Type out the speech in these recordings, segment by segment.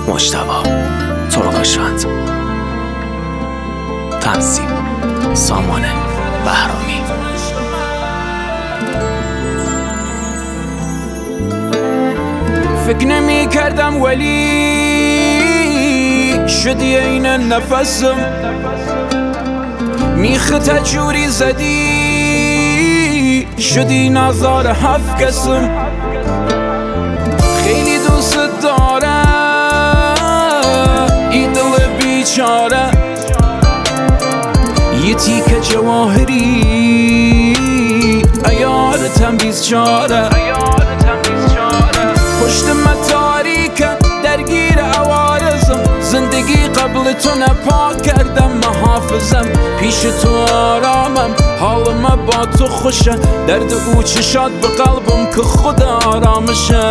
مجتبی ترکشاند، تنظیم سامان بهرامی. فکر نمی کردم ولی شدی این نفسم، میخت جوری زدی شدی نظار هفت کسم. خیلی دوست دارم این دل بیچاره، یه تیکه جواهری ایارتم بیزچاره. پشت تاریکه درگیر عوارضم، زندگی قبل تو نپاک کردم محافظم. پیش تو آرامم، حالم با تو خوشه، درد او چشات به قلبم که خود آرامشه.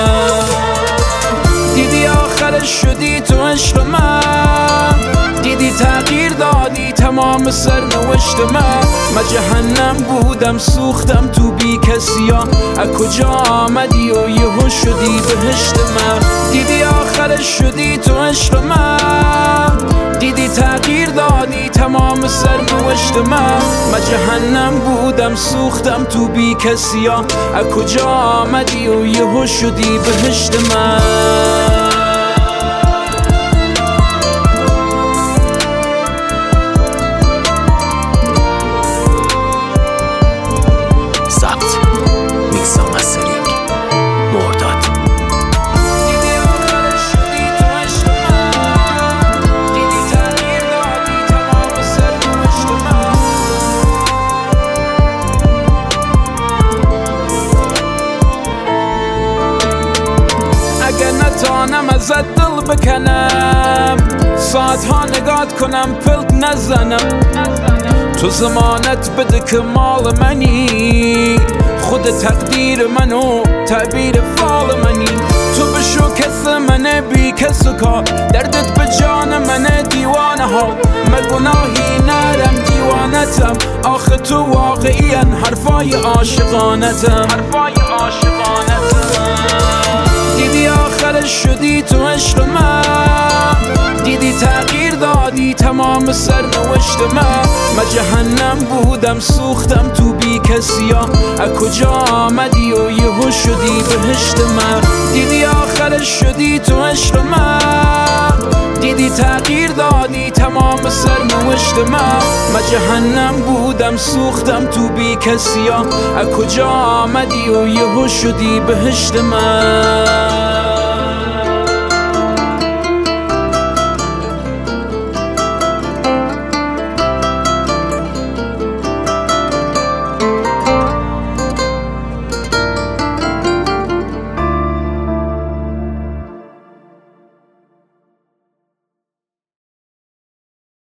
دیدی آخرش شدی تو عشق من، دیدی تغییر دادی تمام سرنوشت من جهنم بودم سوختم تو بی کسی ها، از کجا آمدی و یهو شدی بهشت من. دیدی آخرش شدی تو عشق من، دیدی تغییر دادی تمام سرنوشت من جهنم بودم سوختم تو بی کسی ها، از کجا آمدی و یهو شدی بهشت من. اگه نتانم ازت دل بکنم، ساعتها نگات کنم پلک نزنم. تو زمانت بده که مال منی، خود تقدیر منو تعبیر فال منی. تو بشو کس منه بی کس کار، دردت به جان منه دیوانه ها. من گناهی نرم دیوانتم، آخه تو واقعی حرفای عاشقانتم. دیدی آخرش شدی تو عشق من، دیدی تغییر دادی تمام سرنوشت من جهنم بودم سوختم تو بی کسی ها، از کجا آمدی و یهو شدی بهشت من. دیدی آخرش شدی تو عشق من، دیدی تغییر دادی تمام سرنوشت من جهنم بودم سوختم تو بی کسی ها، از کجا آمدی و یهو شدی بهشت من.